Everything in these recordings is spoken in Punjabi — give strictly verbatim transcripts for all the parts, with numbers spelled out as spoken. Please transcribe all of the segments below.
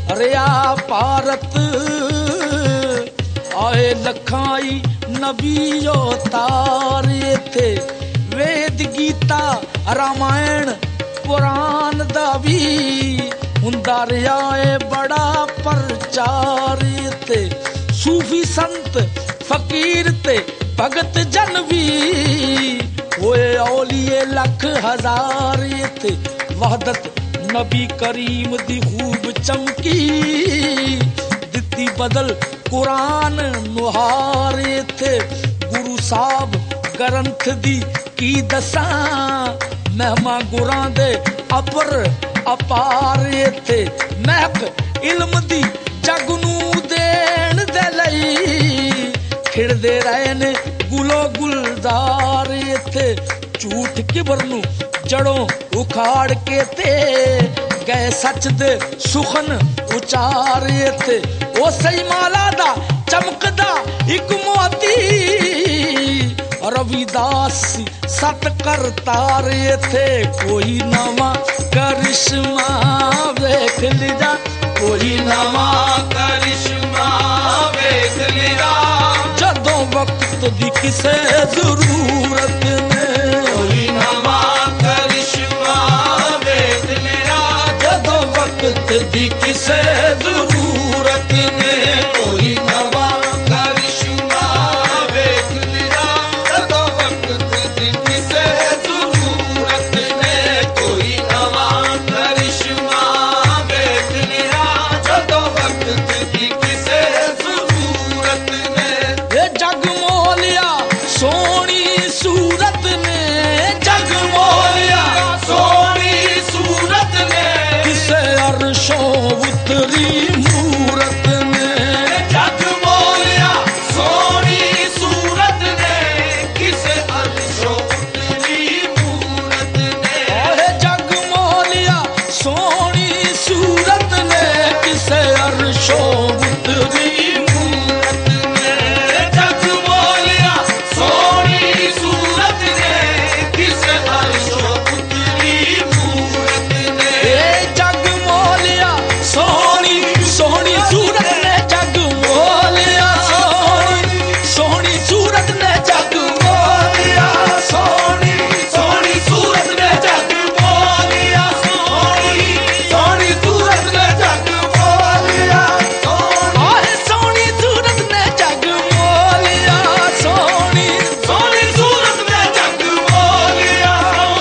ਰਿਆ ਭਾਰਤ ਆਏ ਲਖਾਈ ਨਬੀ ਅਵਤਾਰ ਇੱਥੇ ਵੇਦ ਗੀਤਾ ਰਾਮਾਇਣ ਕੁਰਾਨ ਦਾ ਵੀ ਹੁੰਦਾ ਰਿਹਾ ਏ ਬੜਾ ਪ੍ਰਚਾਰ ਇੱਥੇ ਸੂਫੀ ਸੰਤ ਫਕੀਰ ਤੇ ਭਗਤ ਜਨ ਵੀ ਹੋਏ ਔਲੀਏ ਲੱਖ ਹਜ਼ਾਰ ਇੱਥੇ ਵਹਦਤ ਨਬੀ ਕਰੀਮ ਦੀ ਖੂਬ ਚਮਕੀ ਦਿੱਤੀ ਬਦਲ ਕੁਰਾਨ ਨੁਹਾਰ ਇੱਥੇ ਗੁਰੂ ਸਾਹਿਬ ਗ੍ਰੰਥ ਦੀ ਕੀ ਦਸਾਂ ਮਹਿਮਾ ਗੁਰਾਂ ਦੇ ਅਪਰ ਅਪਾਰ ਇੱਥੇ ਮਹਿਕ ਇਲਮ ਦੀ ਜਗ ਨੂੰ ਦੇਣ ਦੇ ਲਈ ਖਿੜਦੇ ਰਹੇ ਨੇ ਗੁਲੋ ਗੁਲਜ਼ਾਰ ਇੱਥੇ ਝੂਠ ਕਿਬਰ ਨੂੰ ਜੜੋਂ ਉਖਾੜ ਕੇ ਤੇ ਗਏ ਸੱਚ ਦੇ ਸੁਖਨ ਉਚਾਰ ਇੱਥੇ ਉਹ ਸਹੀ ਮਾਲਾ ਦਾ ਚਮਕਦਾ ਇੱਕ ਮੋਤੀ ਰਵਿਦਾਸ ਸਤ ਕਰਤਾਰ ਇੱਥੇ ਕੋਈ ਨਵਾਂ ਕਰਿਸ਼ਮਾ ਵੇਖ ਲਿਆ ਕੋਈ ਨਵਾਂ ਕਰਿਸ਼ਮਾ ਵੇਖ ਲਿਆ ਜਦੋਂ ਵਕਤ ਦੀ ਕਿਸੇ ਜ਼ਰੂਰਤ ਨੇ ਕੋਈ ਨਵਾਂ ਕਰਿਸ਼ਮਾ ਵੇਖ ਲਿਆ ਜਦੋਂ ਵਕਤ ਦੀ ਕਿਸੇ ਜ਼ਰੂਰਤ ਨੇ ਕੋਈ ਨਵਾਂ ਕਰਿਸ਼ਮਾ ਵੇਖ ਲਿਆ ਜਦੋਂ ਵਕਤ ਦੀ ਕਿਸੇ ਜ਼ਰੂਰਤ ਨੇ ਕੋਈ ਨਵਾਂ ਕਰਿਸ਼ਮਾ ਵੇਖ ਲਿਆ ਜਦੋਂ ਵਕਤ ਦੀ ਕਿਸੇ ਜ਼ਰੂਰਤ ਨੇ ਇਹ ਜਗ ਮੋਲਿਆ ਸੋਹਣੀ ਸੂਰਤ ਨੇ ਜਗ ਮੋਲਿਆ ਸੋਹਣੀ ਸੂਰਤ ਨੇ ਕਿਸੇ ਅਰਸ਼ੋਂ ਉਤਰੀ ਮੂਰਤ ਨੇ ਜਗ ਮੋਲਿਆ ਸੋਹਣੀ ਸੂਰਤ ਨੇ ਕਿਸੇ ਅਰਸ਼ੋਂ ਉਤਰੀ ਮੂਰਤ ਨੇ ਇਹ ਜਗ ਮੋਲਿਆ ਸੋਹਣੀ ਸੂਰਤ ਨੇ ਕਿਸੇ ਅਰਸ਼ੋਂ ਉਤਰੀ ਮੂਰਤ ਨੇ ਜਗ ਮੋਲਿਆ ਸੋਹਣੀ ਸੂਰਤ ਨੇ ਕਿਸੇ ਅਰਸ਼ੋਂ ਉਤਰੀ ਮੂਰਤ ਨੇ ਇਹ ਜਗ ਮੋਲਿਆ ਸੋਹਣੀ ਸੋਹਣੀ ਸੂਰਤ ਨੇ ਜਗ ਮੋਲਿਆ ਸੋਹਣੀ ਸੋਹਣੀ ਸੂਰਤ ਨੇ ਜਗ ਮੋਲਿਆ ਸੋਹਣੀ ਸੋਹਣੀ ਸੂਰਤ ਨੇ ਜਗ ਮੋਲਿਆ ਸੋਹਣੀ ਸੋਹਣੀ ਸੂਰਤ ਨੇ ਜਗ ਮੋਲਿਆ ਸੋਹਣੀ ਸੋਹਣੀ ਸੂਰਤ ਨੇ ਜਗ ਮੋਲਿਆ ਸੋਹਣੀ ਸੋਹਣੀ ਸੂਰਤ ਨੇ ਜਗ ਮੋਲਿਆ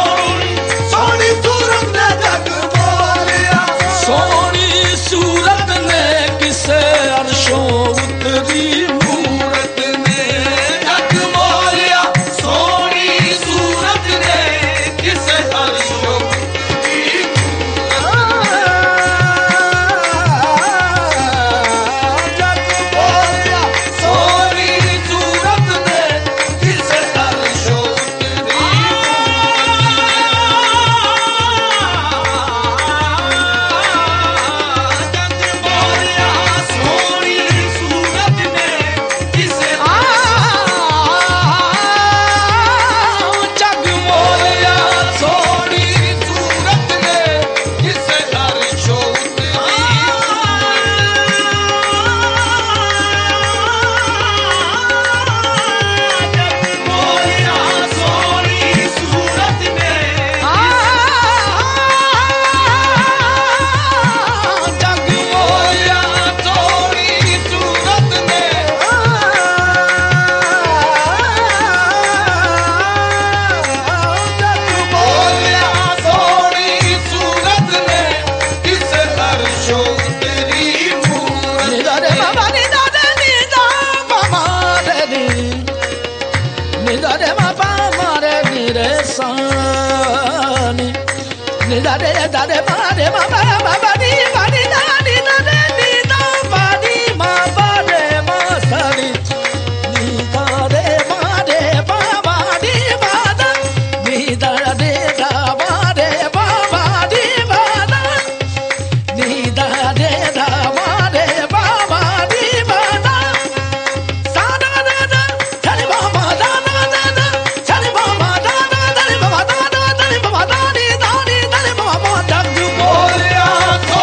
ਸੋਹਣੀ ਸੂਰਤ ਨੇ ਜਗ ਮੋਲਿਆ ਸੋਹਣੀ ਸੂਰਤ ਨੇ ਕਿਸੇ ਅਰਸ਼ੋਂ ਉਤਰੀ ਮੂਰਤ ਨੇ ਜਗ ਮੋਲਿਆ ਸੋਹਣੀ ਸੂਰਤ ਨੇ ਕਿਸੇ ਅਰਸ਼ੋਂ ਉਤਰੀ ਜਗ ਮੋਲਿਆ ਸੋਹਣੀ ਸੂਰਤ ਨੇ ਕਿਸੇ ਅਰਸ਼ੋਂ ਉਤਰੀ ਜਗ ਮੋਲਿਆ ਸੋਹਣੀ ਸੂਰਤ ਨੇ ਕਿਸੇ ਜਗ ਮੋਲਿਆ ਸੋਹਣੀ ਸੂਰਤ ਨੇ ਕਿਸੇ ਅਰਸ਼ੋਂ ਉਤਰੀ ਜਗ ਮੋਲਿਆ ਸੋਹਣੀ ਸੂਰਤ ਨੇ ਜਗ ਮੋਲਿਆ ਸੋਹਣੀ ਸੂਰਤ ਨੇ ਜਗ ਮੋਲਿਆ ਸੋਹਣੀ ਸੂਰਤ ਨੇ ਕਿਸੇ ਅਰਸ਼ੋਂ ਉਤਰੀ ਮੂਰਤ ਨਿਦਾਰੇ ਬਾਬਾ ਨਿਦਾਰੇ ਨਿਦਾ ਬਾਬਾ ਰੇ ਨੀ ਨਿਦਾਰੇ ਬਾਬਾ ਮਾਰੇ ਨੀਰੇ ਸਾਨੀ ਨਿਦਾਰੇ ਦਾਰੇ ਬਾਰੇ ਬਾਬਾ ਬਾਬਾ ਨੀ ਬਾਨੀ ਦਾਨੀ ਦਾਰੇ ਨਿਦਾ ਬਾਨੀ ਮਾ ਬਾਰੇ ਮਾ ਸਾਨੀ ਨਿਦਾਰੇ ਬਾਰੇ ਬਾਬਾ ਨੀ ਬਾਦਾ ਨਿਦਾਰੇ ਦਾ ਬਾਰੇ ਬਾਬਾ ਨੀ ਬਾਦਾ ਨਿਦਾਰੇ ਦਾ ਬਾਰੇ ਬਾਬਾ ਨੀ ਬਾਦਾ ਸਾਦਾ ਦਾਦਾ ਚਲੇ ਬਾਬਾ ਦਾਦਾ ਦਾਦਾ ਚਲੇ ਬਾਬਾ ਦਾਦਾ ਦਾਦਾ ਬਾਬਾ ਦਾਦਾ ਦਾਦਾ ਬਾਬਾ ਦਾਨੀ ਦਾਨੀ ਦਾਨੀ ਬਾਬਾ ਜਗ ਮੋਲਿਆ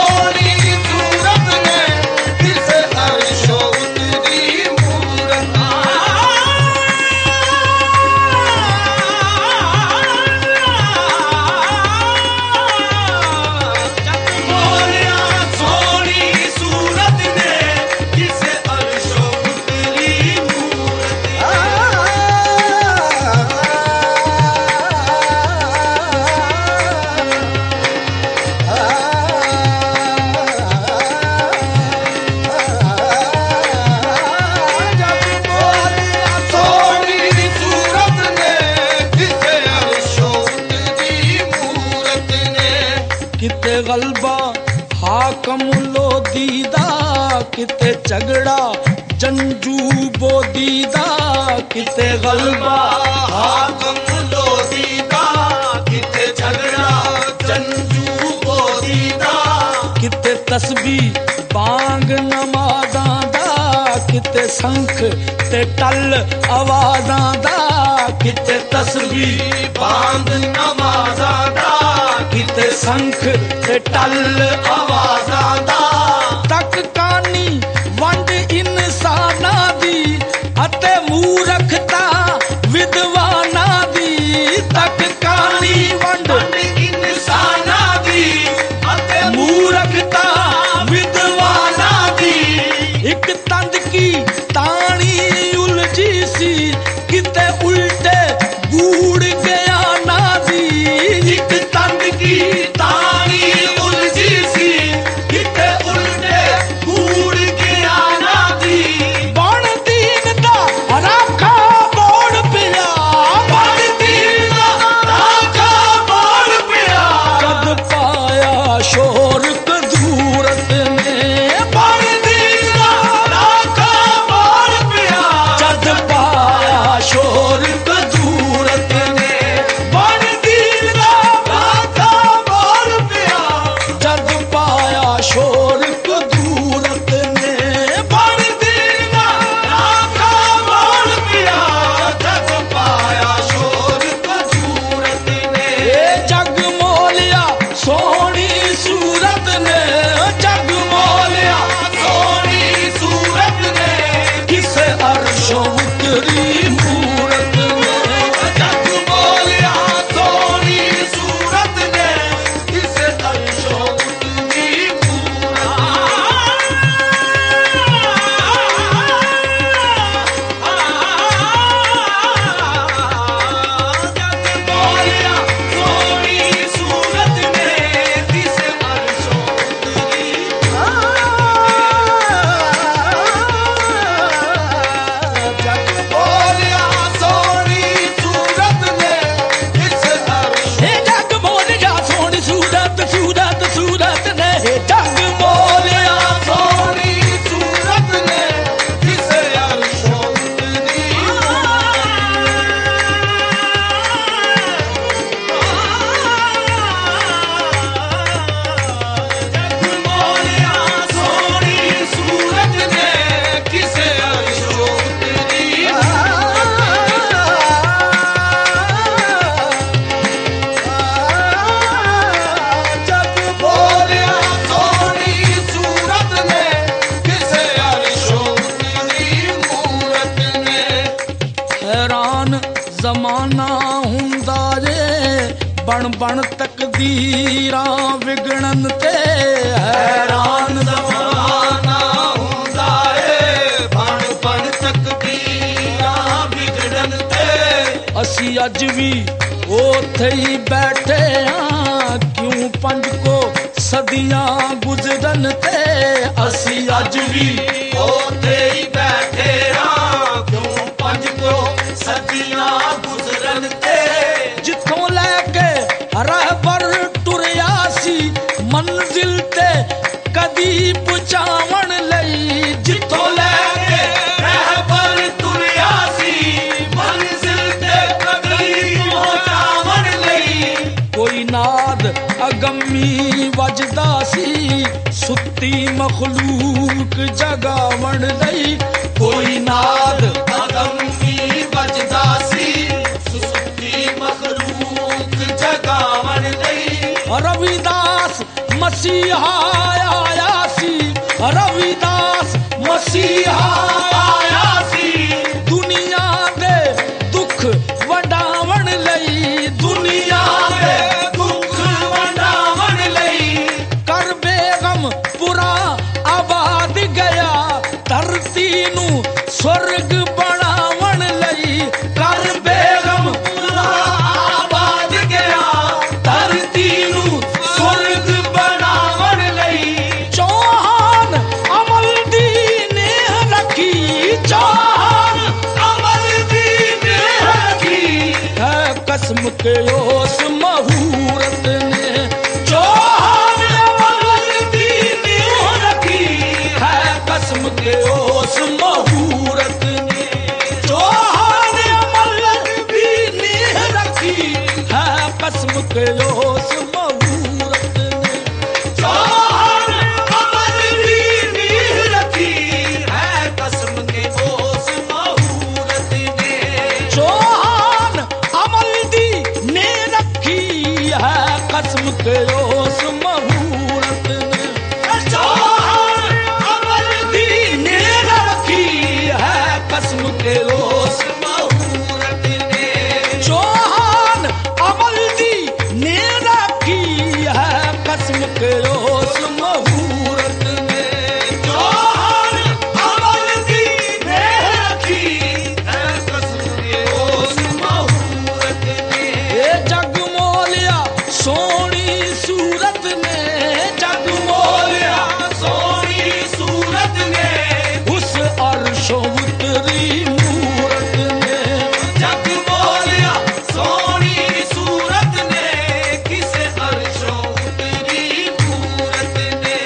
हाकम लोधी दा किते झगड़ा जंजू बोधी दा किते गलबा हाकम लोधी दा किते झगड़ा जंजू बोधी दा किते तस्बीह बांग नमाज़ां दा किते संख ते टल आवाज़ां दा किते तस्बीह बांग नमाज़ां दा किते संख ते टल आवाज़ां दा तक कानी वंड इंसाना दी अते मूरखता विद्वाना दी तक कानी वंड इंसाना दी अते मूरखता विद्वाना दी एक तंद की तानी उलझी सी किते उल्टे गूड़ गया ना दी एक तंद की तानी उलझी सी किते उल्टे गूड़ गया ना दी बण दीन दा राखा बोड़ पिया बण दीन दा राखा बोड़ पिया कद पाया शोर कदूरत ने बण दीन दा राखा बोड़ पिया जद पाया शोर कदूरत ने बण दीन दा राखा बोड़ पिया जद पाया शोर कदूरत ने बण दीन दा राखा बोड़ पिया जग पाया शोर कदूरत ने ए जग मोलिया सोहनी सूरत ने जग मोलिया सोनी सूरत ने किसे अर्शों उतरी मूरत ने जग बोलिया सोनी सूरत ने किस अर्शों उतरी जग बोलिया सोनी सूरत ने किस अर्शों उतरी जग बोलिया सोनी सूरत ने किस अर्शों हे जग मोलिया सोहनी सूरत सूरत सूरत ने हे जग मोलिया सोनी सूरत ने किस अर्शों उतरी जग बोलिया सोनी सूरत ने किस अर्शों उतरी जग बोलिया सोनी सूरत ने किस अर्शों उतरी मूरत ने हैरान जमाना हुंदा जे बण बण तकदीरां विगणन ते हैरान जमाना हुंदा ए बण बण तकदीरां विगड़न ते ਅਸੀਂ ਅੱਜ ਵੀ ਉੱਥੇ ਹੀ ਬੈਠੇ ਆਂ ਕਿਉਂ ਪੰਜ ਕੋ ਸਦੀਆਂ ਗੁਜ਼ਰਨ ਤੇ ਅਸੀਂ ਅੱਜ ਵੀ ਉੱਥੇ ਹੀ ਬੈਠੇ ਆਂ ਕਿਉਂ ਪੰਜ ਕੋ ਸਦੀਆਂ ਗੁਜ਼ਰਨ ਤੇ ਜਿੱਥੋਂ ਲੈ ਕੇ ਰਹਿਬਰ ਟੁਰਿਆ ਸੀ ਮੰਜ਼ਿਲ ਤੇ ਕਦੀ ਪਹੁੰਚਾਉਣ ਲਈ ਜਿੱਥੋਂ ਲੈ ਕੇ ਰਹਿਬਰ ਤੁਰਿਆ ਸੀ ਮੰਜ਼ਿਲ ਤੇ ਕਦੀ ਪਹੁੰਚਾਉਣ ਲਈ ਕੋਈ ਨਾਦ ਅਗੰਮੀ ਵੱਜਦਾ ਸੀ ਸੁੱਤੀ ਮਖਲੂਕ ਜਗਾਵਣ ਲਈ ਕੋਈ ਨਾਦ ਅਗੰਮੀ ਵੱਜਦਾ ਸੀ ਸੁਸਤੀ ਮਖਲੂਕ ਜਗਾਵਣ ਲਈ ਰਵਿਦਾਸ ਮਸੀਹਾ ਆਇਆ ਸੀ ਰਵਿਦਾਸ ਮਸੀਹਾ ਆਇਆ ਸੀ ਦੁਨੀਆ ਦੇ ਦੁੱਖ ਵੰਡਾਵਣ ਲਈ ਦੁਨੀਆ ਦੇ ਦੁੱਖ ਵੰਡਾਵਣ ਲਈ ਕਰ ਬੇਗਮ ਪੁਰਾ ਆਬਾਦ ਗਿਆ ਧਰਤੀ ਨੂੰ ਸਵਰਗ ਬਣਾਵਣ ਲਈ ਕਰ ਬੇਗਮ ਪੂਰਾ ਆਬਾਦ ਗਿਆ ਧਰਤੀ ਨੂੰ ਸਵਰਗ ਬਣਾਵਣ ਲਈ ਚੌਹਾਨ ਅਮਲ ਦੀ ਨੇਹ ਰੱਖੀ ਚੌਹਾਨ ਅਮਲ ਦੀ ਨੇਹ ਰੱਖੀ ਹੈ ਕਸਮ ਕੇ ਉਸ ਮਹੂਰਤ ਨੇ ਚੌਹਾਨ ਅਮਲ ਦੀ के उस महूरत ने। चौहान अमल दी नींह रखी है कसम के उस महूरत ने। चौहान अमल दी ने रखी है कसम के उस महूरत ने। चौहान अमल दी नींह रखी है कसम के उस महूरत ने। चौहान अमल दी ने रखी है कसम के उस महूरत ने। चौहान अमल दी नींह रखी है कसम के उस महूरत ने। ये जग मोलिया सोनी सूरत ने, जग मोलिया सोनी सूरत ने। उस अर्शों उतरी मूरत ने। जग बोलिया सोनी सूरत ने किस अर्शों उतरी मूरत ने।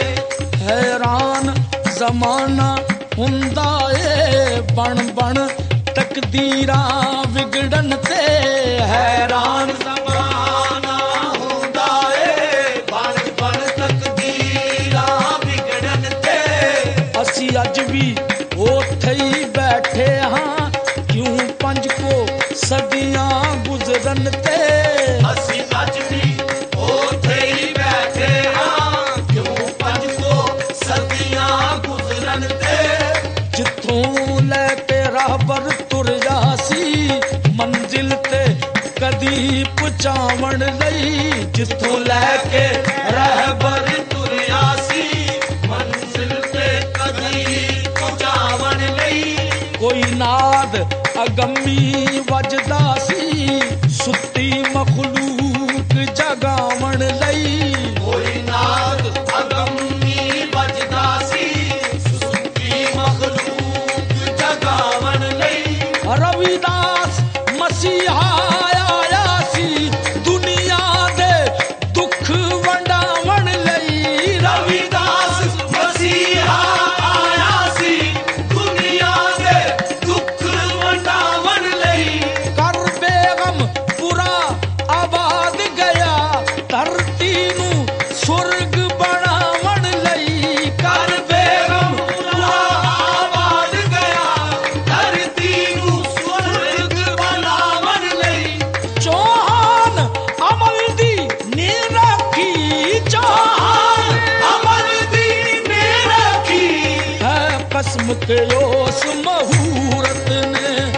हैरान जमाना हुंदा ए बन बन तकदीरां विगड़न ते। हैरान हैरान ज़माना हुंदा ए बन बन तकदीरां विगड़न ते। असी अज भी ओथे ही बैठे हां क्यों पंज को सदियां गुजरन ते। ਅਸੀਂ ਅੱਜ ਵੀ ਉੱਥੇ ਹੀ ਬੈਠੇ ਹਾਂ ਕਿਉਂ ਪੰਜ ਕੋ ਸਦੀਆਂ ਗੁਜ਼ਰਨ ਤੇ। जिथों लैके राहबर तुर जासी मंजिल ते कदी पहुंचावण लई। जिथों लैके रहबर तुरिया सी मंजिल ते कदी पहुंचावण लई। कोई नाद अगमी वजदा सी सुती मखलूक जगावण लई। कोई नाद अगमी बजदा सी सुती मखलूक जगावण लई। रविदास मसीहा आया सी दुनिया दे दुख वंडावण लई। रविदास मसीहा आया सी दुनिया दे दुख वंडावण लई। कर बेगम पूरा आबाद गया धरती नू सुर्ग बनावण लई। कर बेगम पूरा आबाद गया धरती नू स्वर्ग बनावण लई। चौहान अमल दी ने रखी। चौहान अमल दी ने रखी है कसम के उस महूरत ने।